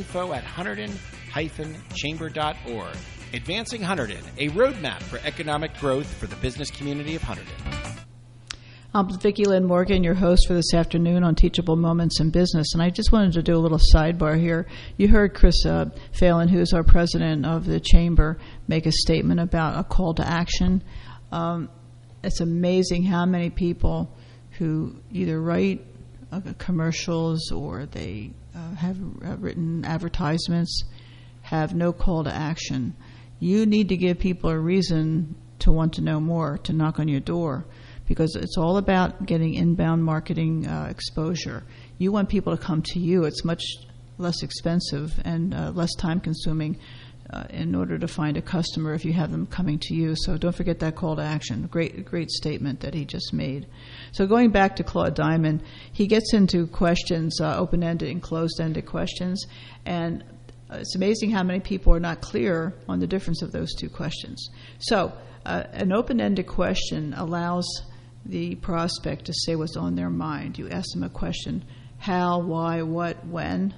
info@hunterdon-chamber.org. Advancing Hunterdon, a roadmap for economic growth for the business community of Hunterdon. I'm Vicki Lynn Morgan, your host for this afternoon on Teachable Moments in Business, and I just wanted to do a little sidebar here. You heard Chris Phelan, who's our president of the Chamber, make a statement about a call to action. It's amazing how many people who either write commercials or they have written advertisements have no call to action. You need to give people a reason to want to know more, to knock on your door, because it's all about getting inbound marketing exposure. You want people to come to you. It's much less expensive and less time-consuming in order to find a customer if you have them coming to you. So don't forget that call to action. Great statement that he just made. So going back to Claude Diamond, he gets into questions, open-ended and closed-ended questions, and it's amazing how many people are not clear on the difference of those two questions. So an open-ended question allows the prospect to say what's on their mind. You ask them a question: how, why, what, when.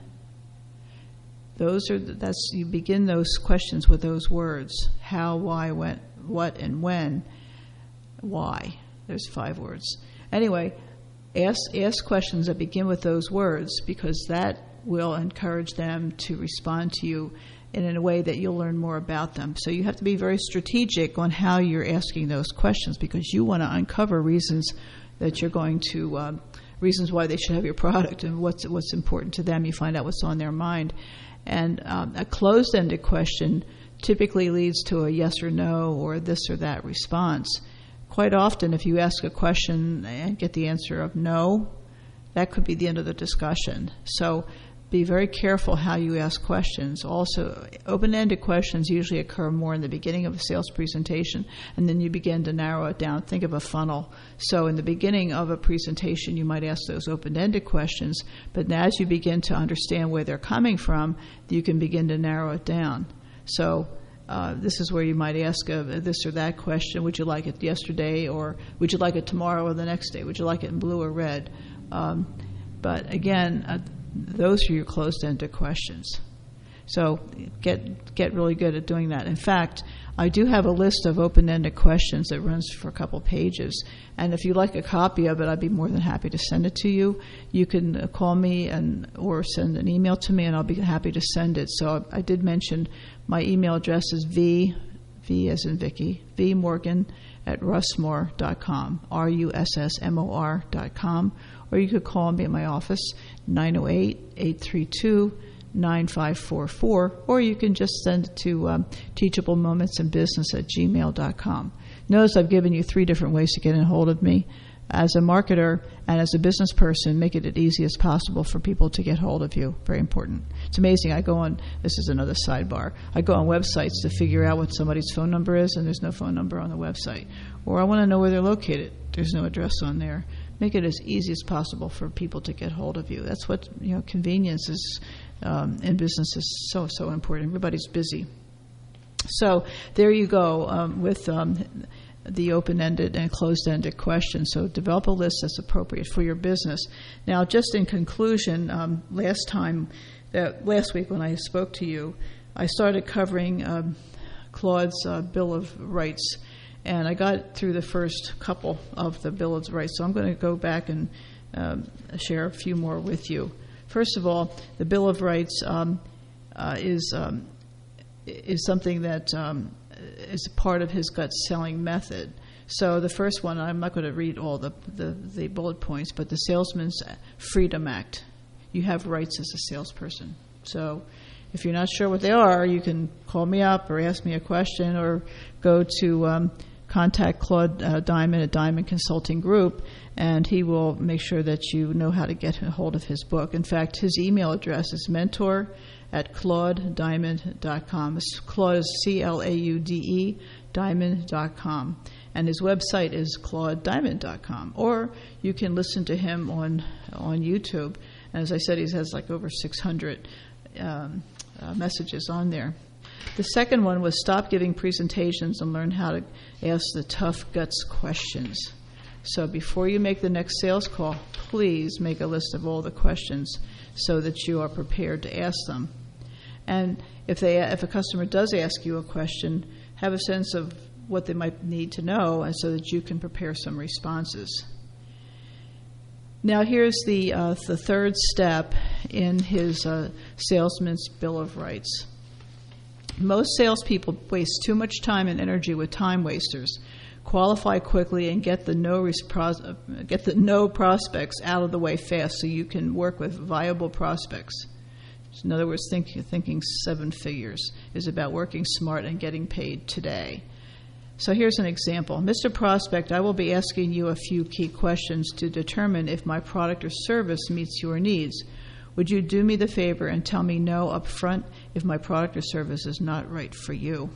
You begin those questions with those words: how, why, when, what, and when. Why? There's 5 words. Anyway, ask questions that begin with those words, because that will encourage them to respond to you in a way that you'll learn more about them. So you have to be very strategic on how you're asking those questions, because you want to uncover reasons that you're going to, reasons why they should have your product and what's important to them. You find out what's on their mind. And a closed-ended question typically leads to a yes or no or this or that response. quite often if you ask a question and get the answer of no, that could be the end of the discussion. So be very careful how you ask questions. Also, open-ended questions usually occur more in the beginning of a sales presentation, and then you begin to narrow it down. Think of a funnel. So in the beginning of a presentation, you might ask those open-ended questions, but as you begin to understand where they're coming from, you can begin to narrow it down. So this is where you might ask this or that question. Would you like it yesterday, or would you like it tomorrow or the next day? Would you like it in blue or red? But again, those are your closed-ended questions. So get really good at doing that. In fact, I do have a list of open-ended questions that runs for a couple pages. And if you'd like a copy of it, I'd be more than happy to send it to you. You can call me or send an email to me, and I'll be happy to send it. So I did mention my email address is V as in Vicky, vmorgan@russmore.com, RUSSMOR.com. Or you could call me at my office, 908-832-9544, or you can just send it to teachablemomentsandbusiness@gmail.com. Notice I've given you 3 different ways to get in hold of me. As a marketer and as a business person, make it as easy as possible for people to get hold of you. Very important. It's amazing. This is another sidebar, I go on websites to figure out what somebody's phone number is, and there's no phone number on the website. Or I want to know where they're located. There's no address on there. Make it as easy as possible for people to get hold of you. That's what, convenience is in business is so important. Everybody's busy. So there you go with the open-ended and closed-ended questions. So develop a list that's appropriate for your business. Now, just in conclusion, last week when I spoke to you, I started covering Claude's Bill of Rights. And I got through the first couple of the Bill of Rights, so I'm going to go back and share a few more with you. First of all, the Bill of Rights is something that is part of his gut selling method. So the first one, I'm not going to read all the bullet points, but the Salesman's Freedom Act. You have rights as a salesperson. So if you're not sure what they are, you can call me up or ask me a question, or go to contact Claude Diamond at Diamond Consulting Group, and he will make sure that you know how to get a hold of his book. In fact, his email address is mentor@claudediamond.com. Claude is CLAUDE, diamond.com. And his website is claudediamond.com. Or you can listen to him on YouTube. And as I said, he has like over 600 messages on there. The second one was stop giving presentations and learn how to ask the tough guts questions. So before you make the next sales call, please make a list of all the questions so that you are prepared to ask them. And if a customer does ask you a question, have a sense of what they might need to know, and so that you can prepare some responses. Now here's the third step in his Salesman's Bill of Rights. Most salespeople waste too much time and energy with time wasters. Qualify quickly and get the no prospects out of the way fast so you can work with viable prospects. In other words, thinking 7 figures is about working smart and getting paid today. So here's an example. Mr. Prospect, I will be asking you a few key questions to determine if my product or service meets your needs. Would you do me the favor and tell me no up front if my product or service is not right for you?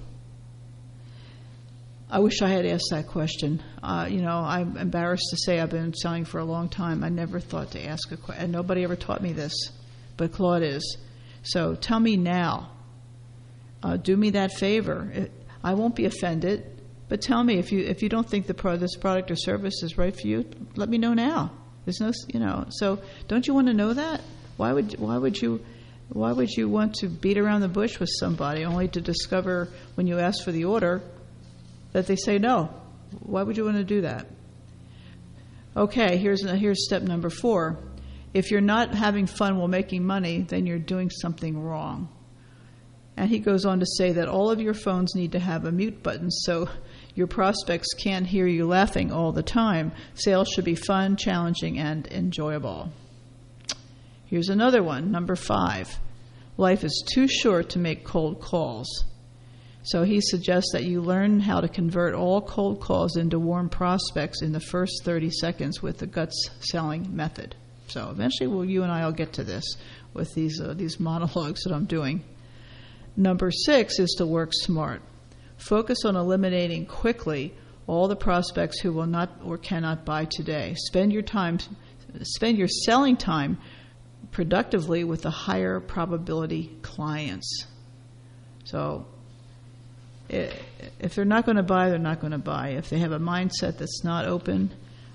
I wish I had asked that question. I'm embarrassed to say I've been selling for a long time. I never thought to ask a question, and nobody ever taught me this, but Claude is. So tell me now. Do me that favor. I won't be offended, but tell me if you don't think this product or service is right for you. Let me know now. There's no, So don't you want to know that? Why would you want to beat around the bush with somebody only to discover when you ask for the order that they say no? Why would you want to do that? Okay, here's step number 4. If you're not having fun while making money, then you're doing something wrong. And he goes on to say that all of your phones need to have a mute button so your prospects can't hear you laughing all the time. Sales should be fun, challenging, and enjoyable. Here's another one, number 5. Life is too short to make cold calls. So he suggests that you learn how to convert all cold calls into warm prospects in the first 30 seconds with the guts selling method. So eventually, you and I will get to this with these monologues that I'm doing. Number 6 is to work smart. Focus on eliminating quickly all the prospects who will not or cannot buy today. Spend your selling time productively with the higher probability clients. So if they're not going to buy, they're not going to buy. If they have a mindset that's not open,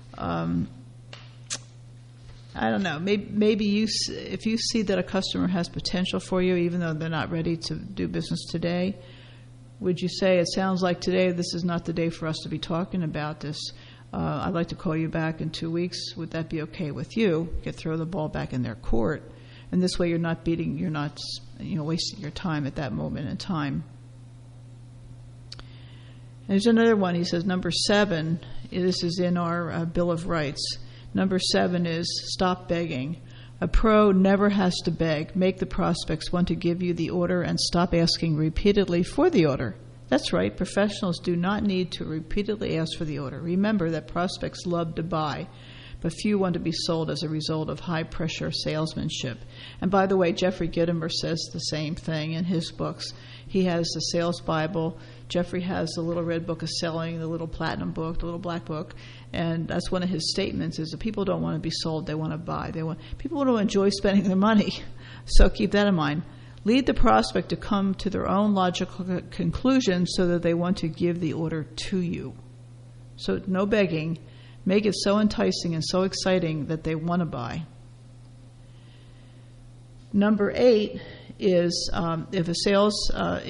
I don't know. Maybe if you see that a customer has potential for you, even though they're not ready to do business today, would you say, it sounds like today this is not the day for us to be talking about this. I'd like to call you back in 2 weeks. Would that be okay with you? You could throw the ball back in their court. And this way you're not wasting your time at that moment in time. There's another one. He says, number 7, this is in our Bill of Rights. Number 7 is stop begging. A pro never has to beg. Make the prospects want to give you the order and stop asking repeatedly for the order. That's right. Professionals do not need to repeatedly ask for the order. Remember that prospects love to buy, but few want to be sold as a result of high-pressure salesmanship. And by the way, Jeffrey Gitomer says the same thing in his books. He has the Sales Bible. Jeffrey has the Little Red Book of Selling, the Little Platinum Book, the Little Black Book. And that's one of his statements, is that people don't want to be sold, they want to buy. People want to enjoy spending their money. So keep that in mind. Lead the prospect to come to their own logical conclusion so that they want to give the order to you. So no begging. Make it so enticing and so exciting that they want to buy. Number 8 is if sales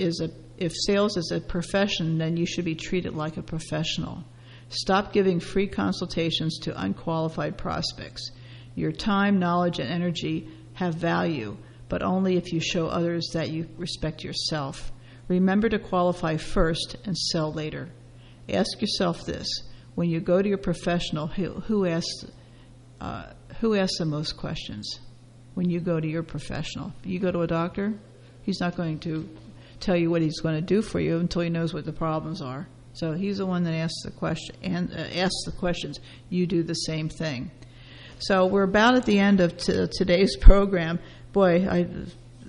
is a profession, then you should be treated like a professional. Stop giving free consultations to unqualified prospects. Your time, knowledge, and energy have value, but only if you show others that you respect yourself. Remember to qualify first and sell later. Ask yourself this: when you go to your professional, who asks the most questions? When you go to your professional, you go to a doctor, he's not going to tell you what he's going to do for you until he knows what the problems are. So he's the one that asks the question and asks the questions. You do the same thing. So we're about at the end of today's program. Boy, I'm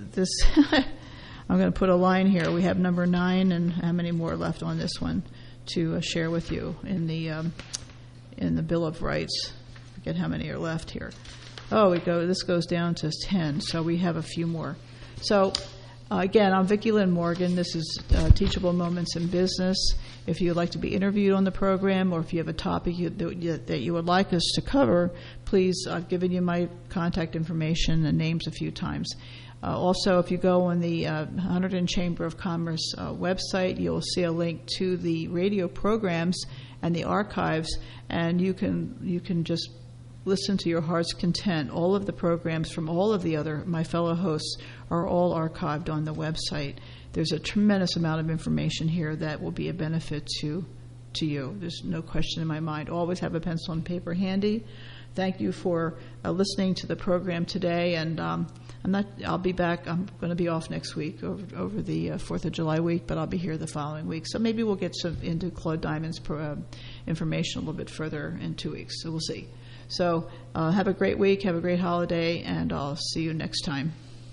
going to put a line here. We have number 9, and how many more left on this one to share with you in the Bill of Rights? I forget how many are left here. This goes down to 10, so we have a few more. So again, I'm Vicki Lynn Morgan. This is Teachable Moments in Business. If you'd like to be interviewed on the program, or if you have a topic that you would like us to cover, please, I've given you my contact information and names a few times. Also, if you go on the Hunterdon Chamber of Commerce website, you'll see a link to the radio programs and the archives, and you can just listen to your heart's content. All of the programs from all of my fellow hosts are all archived on the website. There's a tremendous amount of information here that will be a benefit to you. There's no question in my mind. Always have a pencil and paper handy. Thank you for listening to the program today, and I'll be back. I'm going to be off next week over the 4th of July week, but I'll be here the following week. So maybe we'll get into Claude Diamond's information a little bit further in 2 weeks. So we'll see. So have a great week, have a great holiday, and I'll see you next time.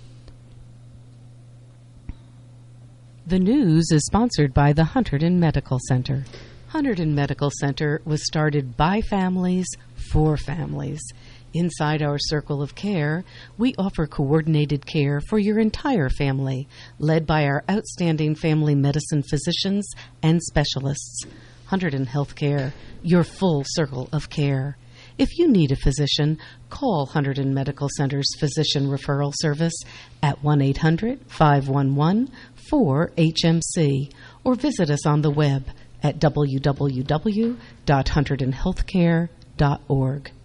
The news is sponsored by the Hunterdon Medical Center. Hunterdon Medical Center was started by families for families. Inside our circle of care, we offer coordinated care for your entire family, led by our outstanding family medicine physicians and specialists. Hunterdon Healthcare, your full circle of care. If you need a physician, call Hunterdon Medical Center's Physician Referral Service at 1-800-511-4HMC or visit us on the web at www.hunterdonhealthcare.org.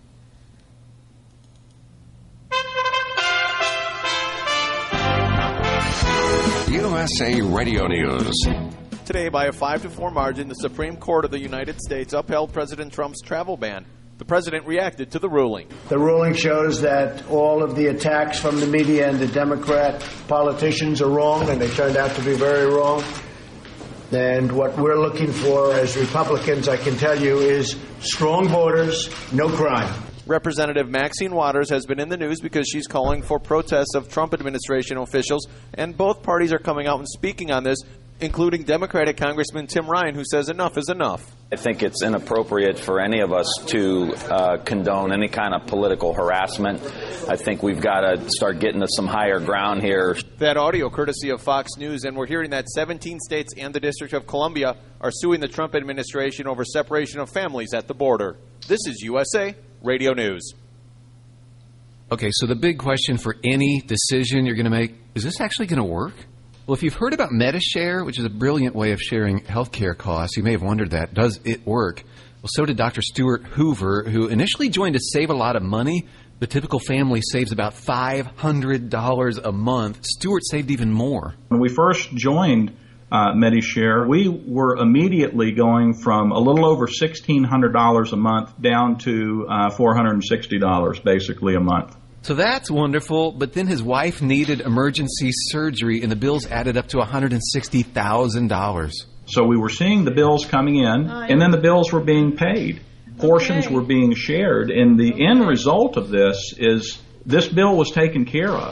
USA Radio News. Today, by a 5-4 margin, the Supreme Court of the United States upheld President Trump's travel ban. The president reacted to the ruling. The ruling shows that all of the attacks from the media and the Democrat politicians are wrong, and they turned out to be very wrong. And what we're looking for as Republicans, I can tell you, is strong borders, no crime. Representative Maxine Waters has been in the news because she's calling for protests of Trump administration officials, and both parties are coming out and speaking on this, including Democratic Congressman Tim Ryan, who says enough is enough. I think it's inappropriate for any of us to condone any kind of political harassment. I think we've got to start getting to some higher ground here. That audio courtesy of Fox News, and we're hearing that 17 states and the District of Columbia are suing the Trump administration over separation of families at the border. This is USA Radio News. Okay, so the big question for any decision you're going to make, is this actually going to work? Well, if you've heard about MediShare, which is a brilliant way of sharing healthcare costs, you may have wondered that. Does it work? Well, so did Dr. Stuart Hoover, who initially joined to save a lot of money. The typical family saves about $500 a month. Stuart saved even more. When we first joined MediShare, we were immediately going from a little over $1,600 a month down to $460 basically a month. So that's wonderful, but then his wife needed emergency surgery, and the bills added up to $160,000. So we were seeing the bills coming in, and then the bills were being paid. Portions were being shared, and the end result of this is this bill was taken care of.